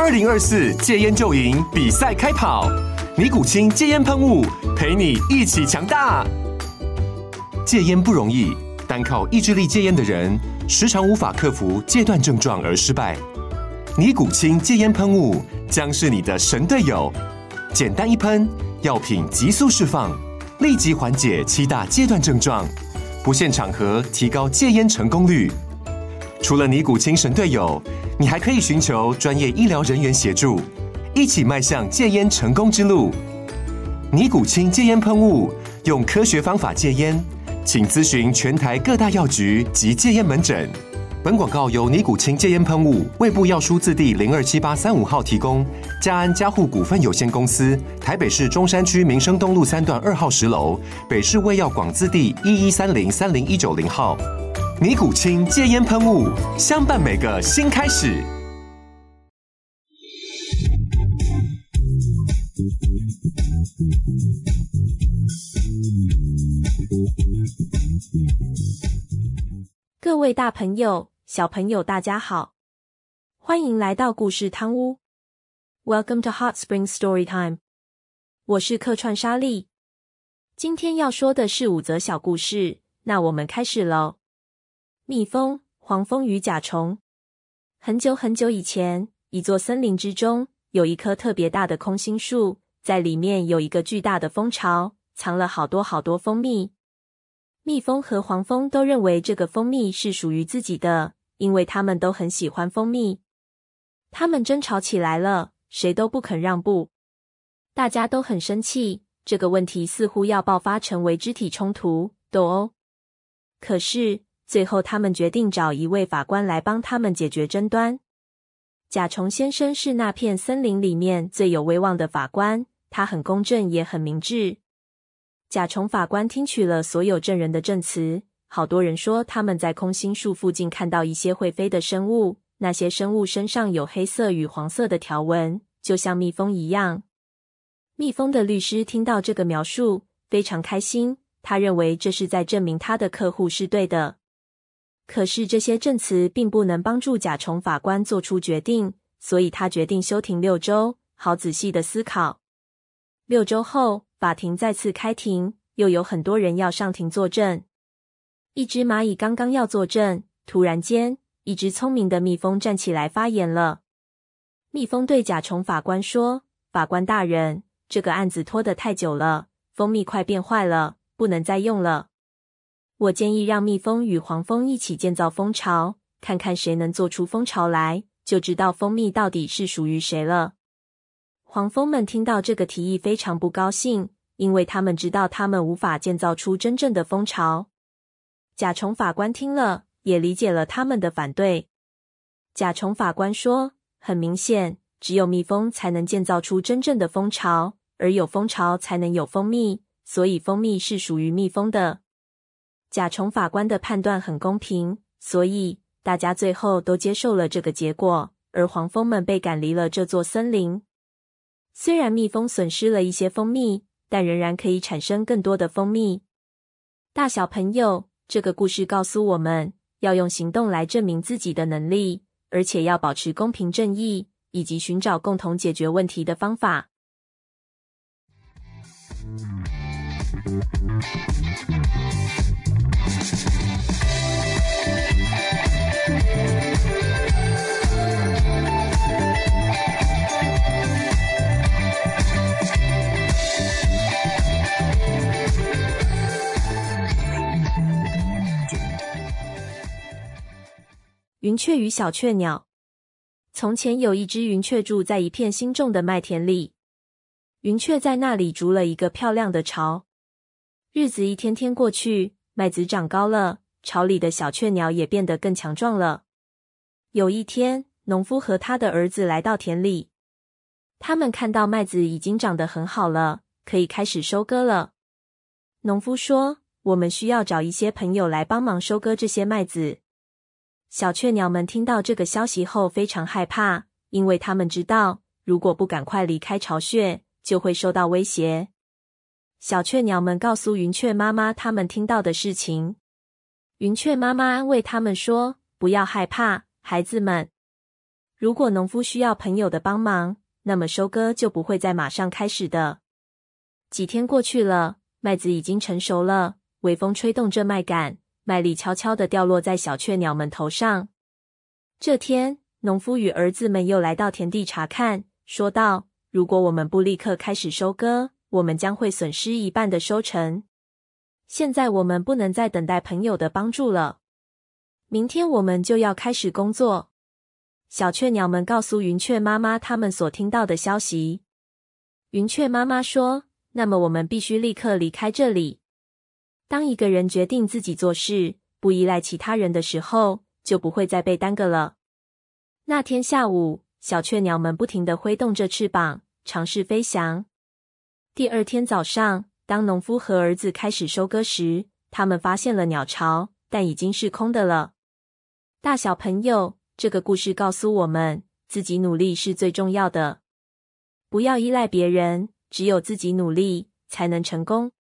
2024戒烟就赢比赛开跑，尼古清戒烟喷雾陪你一起强大。戒烟不容易，单靠意志力戒烟的人，时常无法克服戒断症状而失败。尼古清戒烟喷雾将是你的神队友，简单一喷，药品急速释放，立即缓解7大戒断症状，不限场合提高戒烟成功率。除了尼古清神队友，你还可以寻求专业医疗人员协助，一起迈向戒烟成功之路。尼古清戒烟喷雾，用科学方法戒烟，请咨询全台各大药局及戒烟门诊。本广告由尼古清戒烟喷雾、卫部药书字第027835号提供，嘉安嘉护股份有限公司，台北市中山区民生东路3段2号10楼，北市卫药广字第1130-30190号。尼古清戒烟喷雾，相伴每个新开始。 各位大朋友、小朋友，大家好，欢迎来到故事汤屋。Welcome to Hot Spring Story Time。我是客串莎莉。今天要说的是5则小故事，那我们开始喽。蜜蜂、黄蜂与甲虫。很久很久以前，一座森林之中有一棵特别大的空心树，在里面有一个巨大的蜂巢，藏了好多好多蜂蜜。蜜蜂和黄蜂都认为这个蜂蜜是属于自己的，因为他们都很喜欢蜂蜜。他们争吵起来了，谁都不肯让步。大家都很生气，这个问题似乎要爆发成为肢体冲突、斗殴。可是最后他们决定找一位法官来帮他们解决争端。甲虫先生是那片森林里面最有威望的法官，他很公正也很明智。甲虫法官听取了所有证人的证词，好多人说他们在空心树附近看到一些会飞的生物，那些生物身上有黑色与黄色的条纹，就像蜜蜂一样。蜜蜂的律师听到这个描述，非常开心，他认为这是在证明他的客户是对的。可是这些证词并不能帮助甲虫法官做出决定，所以他决定休庭6周，好仔细的思考。6周后，法庭再次开庭，又有很多人要上庭作证。一只蚂蚁刚刚要作证，突然间，一只聪明的蜜蜂站起来发言了。蜜蜂对甲虫法官说：“法官大人，这个案子拖得太久了，蜂蜜快变坏了，不能再用了。我建议让蜜蜂与黄蜂一起建造蜂巢，看看谁能做出蜂巢来，就知道蜂蜜到底是属于谁了。”黄蜂们听到这个提议非常不高兴，因为他们知道他们无法建造出真正的蜂巢。甲虫法官听了，也理解了他们的反对。甲虫法官说：“很明显，只有蜜蜂才能建造出真正的蜂巢，而有蜂巢才能有蜂蜜，所以蜂蜜是属于蜜蜂的。”甲虫法官的判断很公平，所以大家最后都接受了这个结果，而黄蜂们被赶离了这座森林。虽然蜜蜂损失了一些蜂蜜，但仍然可以产生更多的蜂蜜。大小朋友，这个故事告诉我们，要用行动来证明自己的能力，而且要保持公平正义，以及寻找共同解决问题的方法。云雀与小雀鸟。从前有一只云雀住在一片新种的麦田里，云雀在那里筑了一个漂亮的巢。日子一天天过去，麦子长高了，巢里的小雀鸟也变得更强壮了。有一天，农夫和他的儿子来到田里，他们看到麦子已经长得很好了，可以开始收割了。农夫说：“我们需要找一些朋友来帮忙收割这些麦子。”小雀鸟们听到这个消息后非常害怕，因为他们知道，如果不赶快离开巢穴，就会受到威胁。小雀鸟们告诉云雀妈妈他们听到的事情。云雀妈妈安慰他们说：“不要害怕，孩子们。 如果农夫需要朋友的帮忙，那么收割就不会再马上开始的。几天过去了，麦子已经成熟了，微风吹动着麦秆，麦粒悄悄地掉落在小雀鸟们头上。这天，农夫与儿子们又来到田地查看，说道：如果我们不立刻开始收割，我们将会损失一半的收成。现在我们不能再等待朋友的帮助了。明天我们就要开始工作。小雀鸟们告诉云雀妈妈他们所听到的消息。云雀妈妈说：那么我们必须立刻离开这里。当一个人决定自己做事，不依赖其他人的时候，就不会再被耽搁了。那天下午，小雀鸟们不停地挥动着翅膀，尝试飞翔。第二天早上，当农夫和儿子开始收割时，他们发现了鸟巢，但已经是空的了。大小朋友，这个故事告诉我们，自己努力是最重要的。不要依赖别人，只有自己努力，才能成功。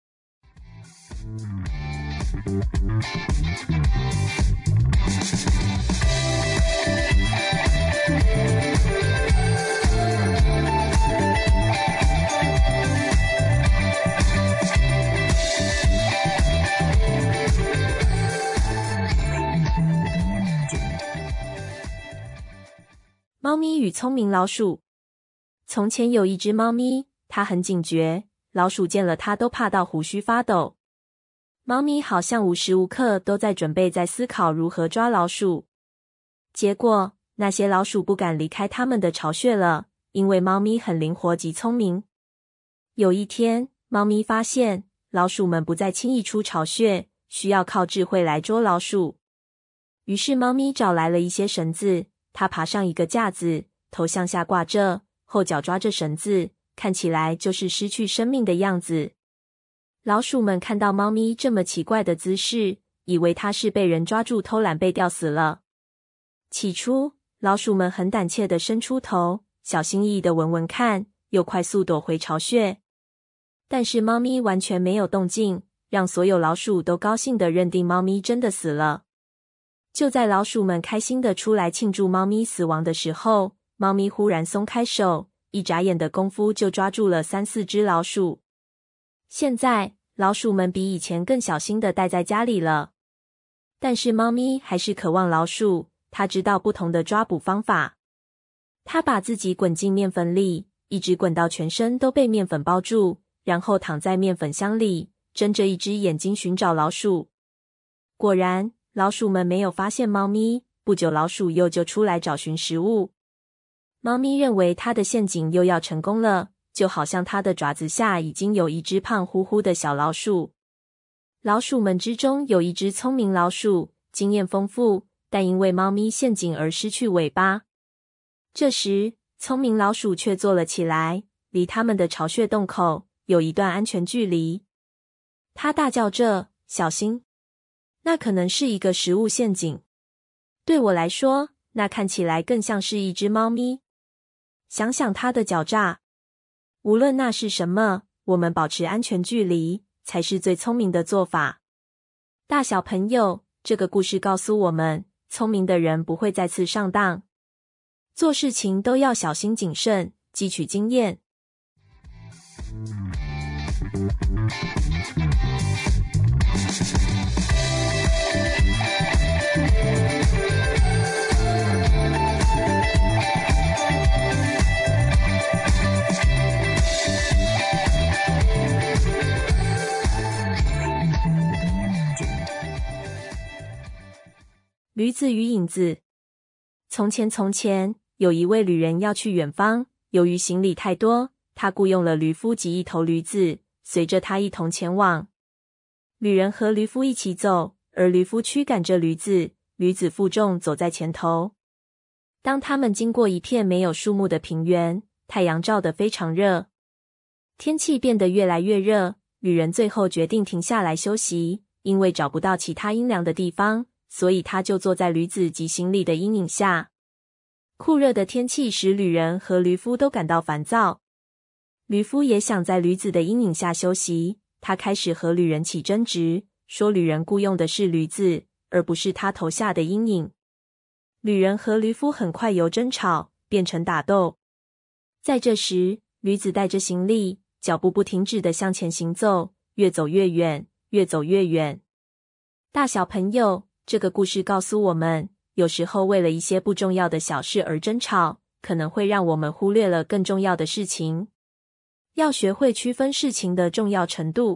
猫咪与聪明老鼠。从前有一只猫咪，它很警觉，老鼠见了它都怕到胡须发抖。猫咪好像无时无刻都在准备在思考如何抓老鼠。结果，那些老鼠不敢离开它们的巢穴了，因为猫咪很灵活及聪明。有一天，猫咪发现老鼠们不再轻易出巢穴，需要靠智慧来捉老鼠。于是猫咪找来了一些绳子，它爬上一个架子，头向下挂着，后脚抓着绳子，看起来就是失去生命的样子。老鼠们看到猫咪这么奇怪的姿势，以为它是被人抓住偷懒被吊死了。起初，老鼠们很胆怯地伸出头，小心翼翼地闻闻看，又快速躲回巢穴。但是猫咪完全没有动静，让所有老鼠都高兴地认定猫咪真的死了。就在老鼠们开心地出来庆祝猫咪死亡的时候，猫咪忽然松开手，一眨眼的功夫就抓住了3-4只老鼠。现在，老鼠们比以前更小心地待在家里了。但是猫咪还是渴望老鼠，它知道不同的抓捕方法。它把自己滚进面粉里，一直滚到全身都被面粉包住，然后躺在面粉箱里，睁着一只眼睛寻找老鼠。果然，老鼠们没有发现猫咪，不久老鼠又就出来找寻食物。猫咪认为它的陷阱又要成功了，就好像它的爪子下已经有一只胖乎乎的小老鼠。老鼠们之中有一只聪明老鼠，经验丰富，但因为猫咪陷阱而失去尾巴。这时，聪明老鼠却坐了起来，离它们的巢穴洞口有一段安全距离。它大叫着：小心！那可能是一个食物陷阱。对我来说，那看起来更像是一只猫咪。想想它的狡诈。无论那是什么，我们保持安全距离，才是最聪明的做法。大小朋友，这个故事告诉我们，聪明的人不会再次上当。做事情都要小心谨慎，汲取经验。驴子与影子。从前，有一位旅人要去远方，由于行李太多，他雇佣了驴夫及一头驴子，随着他一同前往。旅人和驴夫一起走，而驴夫驱赶着驴子，驴子负重走在前头。当他们经过一片没有树木的平原，太阳照得非常热，天气变得越来越热，旅人最后决定停下来休息，因为找不到其他阴凉的地方，所以他就坐在驴子及行李的阴影下。酷热的天气使旅人和驴夫都感到烦躁。驴夫也想在驴子的阴影下休息，他开始和旅人起争执，说旅人雇佣的是驴子，而不是他头下的阴影。旅人和驴夫很快由争吵变成打斗。在这时，驴子带着行李，脚步不停止地向前行走，越走越远，越走越远。大小朋友，这个故事告诉我们，有时候为了一些不重要的小事而争吵，可能会让我们忽略了更重要的事情。要学会区分事情的重要程度。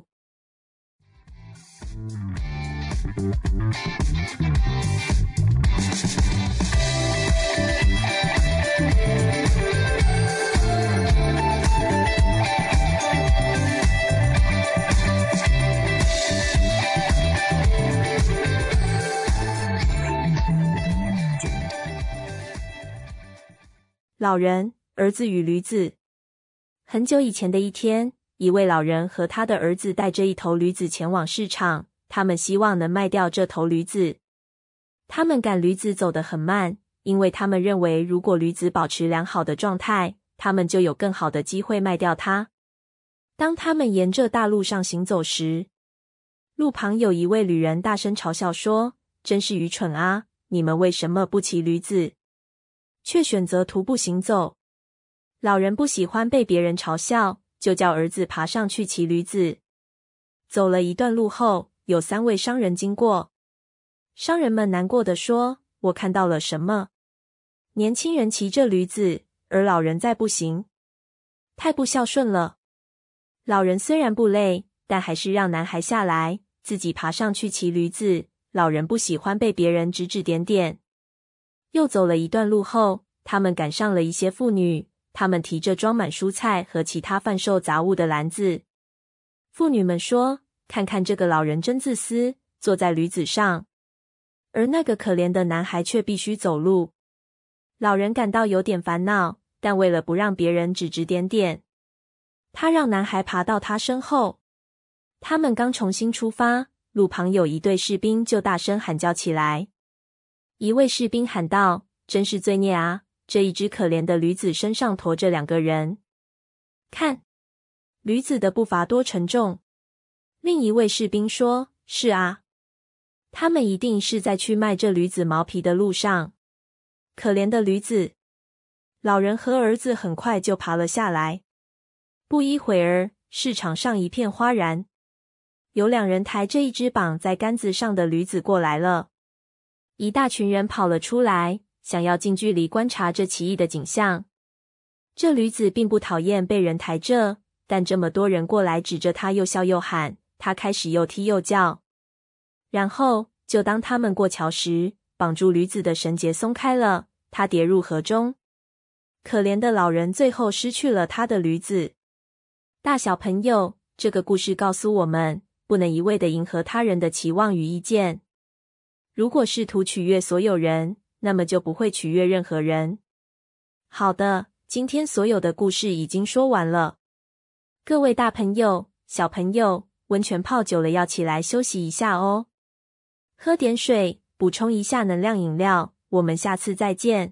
老人、儿子与驴子。很久以前的一天，一位老人和他的儿子带着一头驴子前往市场，他们希望能卖掉这头驴子。他们赶驴子走得很慢，因为他们认为如果驴子保持良好的状态，他们就有更好的机会卖掉它。当他们沿着大路上行走时，路旁有一位旅人大声嘲笑说：“真是愚蠢啊！你们为什么不骑驴子，却选择徒步行走？”老人不喜欢被别人嘲笑，就叫儿子爬上去骑驴子。走了一段路后，有3位商人经过。商人们难过地说：“我看到了什么？年轻人骑着驴子，而老人在步行，太不孝顺了。”老人虽然不累，但还是让男孩下来，自己爬上去骑驴子。老人不喜欢被别人指指点点。又走了一段路后，他们赶上了一些妇女，他们提着装满蔬菜和其他贩售杂物的篮子。妇女们说：“看看这个老人真自私，坐在驴子上，而那个可怜的男孩却必须走路。”老人感到有点烦恼，但为了不让别人指指点点，他让男孩爬到他身后。他们刚重新出发，路旁有一队士兵就大声喊叫起来。一位士兵喊道：“真是罪孽啊！这一只可怜的驴子身上驮着2个人，看，驴子的步伐多沉重。”另一位士兵说：“是啊，他们一定是在去卖这驴子毛皮的路上。可怜的驴子。”老人和儿子很快就爬了下来。不一会儿，市场上一片哗然，有2人抬着一只绑在杆子上的驴子过来了。一大群人跑了出来，想要近距离观察这奇异的景象。这驴子并不讨厌被人抬着，但这么多人过来指着他又笑又喊，他开始又踢又叫。然后，就当他们过桥时，绑住驴子的绳结松开了，他跌入河中。可怜的老人最后失去了他的驴子。大小朋友，这个故事告诉我们，不能一味地迎合他人的期望与意见。如果试图取悦所有人，那么就不会取悦任何人。好的，今天所有的故事已经说完了。各位大朋友、小朋友，温泉泡久了要起来休息一下哦。喝点水，补充一下能量饮料。我们下次再见。